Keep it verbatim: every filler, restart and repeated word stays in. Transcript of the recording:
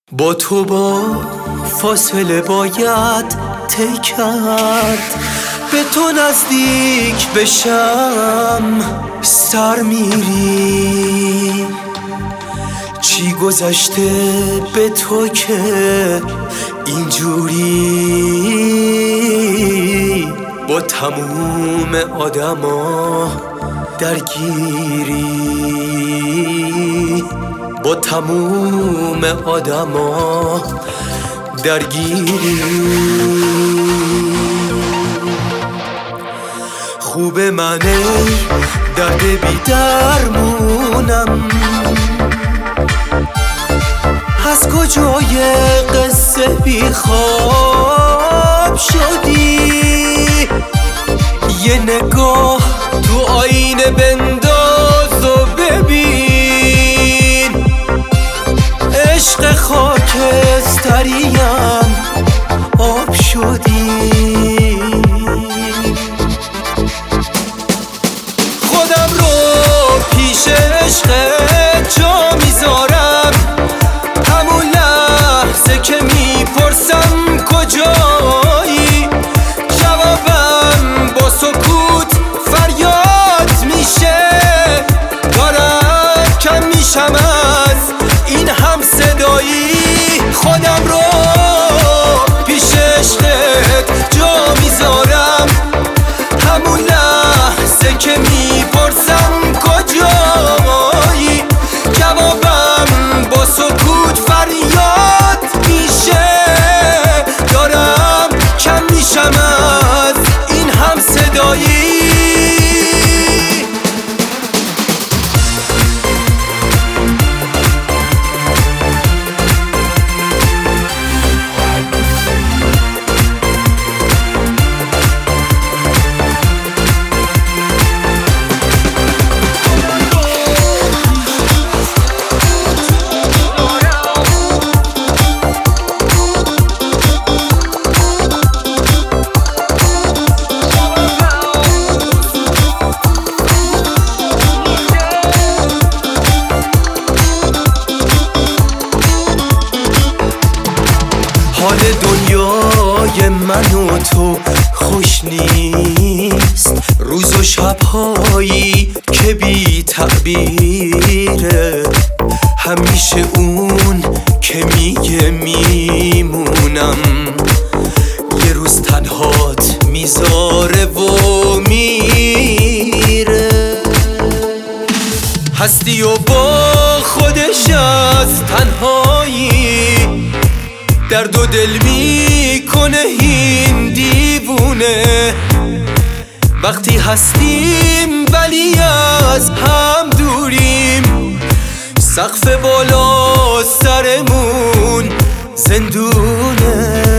با تو با فاصله باید طی کرد، به تو نزدیک بشم سر میری. چی گذشته به تو که اینجوری با تموم آدما درگیری، با تموم آدما درگیری. خوب منه درد بی درمونم، از کجای قصه بی خواب شدی؟ یه نگاه تو آینه بنداز و ببین، عشق خاکستریم آب شدی. خودم رو پیش عشق جا میذارم، همون لحظه که میپرسم کجایی، جوابم با سکوت فریاد میشه. دارم کم میشم از این هم صدایی. خودم رو پیش عشقت جا میذارم، همون لحظه که میپرسم کجایی، جوابم با سکوت فریاد میشه. دارم کم میشم از این هم صدایی. حال دنیای من و تو خوش نیست، روز و شبهایی که بی تعبیره. همیشه اون که میگه میمونم، یه روز تنهات میذاره و میره. هستی و با خودش از تنهایی درد و دل میکنه این دیوونه. وقتی هستیم ولی از هم دوریم، سقف بالا سرمون زندونه.